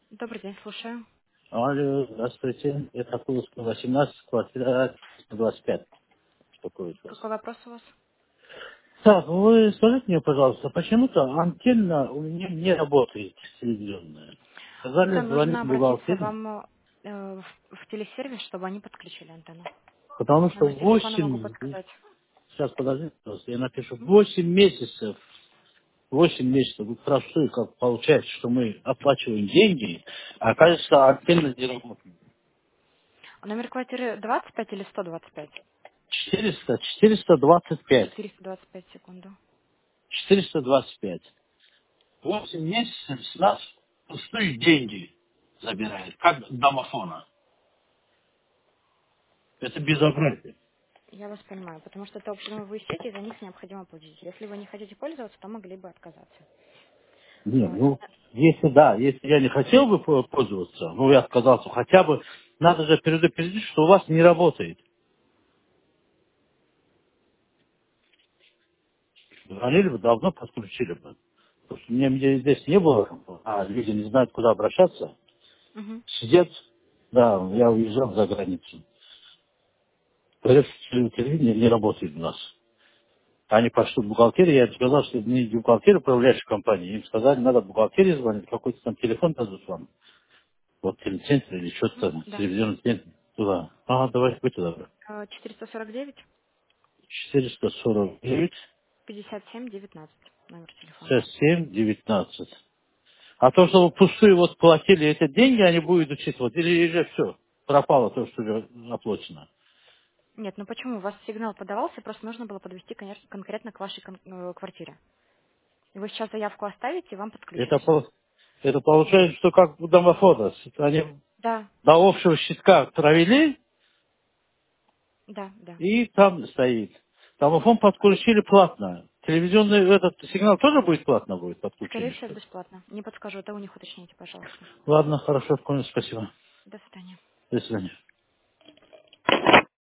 Добрый день, слушаю. Алло, здравствуйте. Это Куловская, 18, квартира 25. Беспокоит вас. Какой вопрос у вас? Так, вы скажите мне, пожалуйста, почему-то антенна у меня не работает телевизионная. Это Сказали, звонить нужно обратиться бухгалтерии, вам в телесервис, чтобы они подключили антенну. потому что Номер телефона могу 8, подсказать. сейчас подождите, пожалуйста, я напишу, Мгм. 8 месяцев, вы простые, как получается, что мы оплачиваем деньги, а оказывается, антенна не работает. А номер квартиры 25 или 125? 425. 425 секунду. 425. 8 месяцев с нас пустые деньги забирает, как домофона. Это безобразие. Я вас понимаю, потому что это общедомовые сети, и за них необходимо платить. Если вы не хотите пользоваться, то могли бы отказаться. Не, А, ну, если да, если я не хотел бы пользоваться, ну, я отказался, хотя бы надо же предупредить, что у вас не работает. Звонили бы, давно подключили бы. Потому что мне здесь не было, а люди не знают, куда обращаться. Мгм. Сидят, да, я уезжал за границу. Говорят, что телевидение не работает у нас. Они пошли в бухгалтерию, я им сказал, что не бухгалтерия, управляющая компания. Им сказали, надо в бухгалтерии звонить, какой-то там телефон дадут вам. Вот телецентр или что-то там, Да. телевизионный центр. Туда. Ага, давай, будьте добры. 449 449 57 19 номер телефона. 67 19. А то, что вы пустые вот платили эти деньги, они будут учитывать, или же все, пропало то, что уже оплачено. Нет, ну почему? У вас сигнал подавался, просто нужно было подвести конкретно к вашей квартире. И вы сейчас заявку оставите, и вам подключат Это, все. это получается, что как у домофона. Они Да, до общего щитка провели, да, да. и там стоит. Домофон подключили платно. Телевизионный этот сигнал тоже будет платно будет Скорее подключение, всего, что ли? бесплатно. Не подскажу, это у них уточните, пожалуйста. Ладно, хорошо, понял, спасибо. До свидания. До свидания.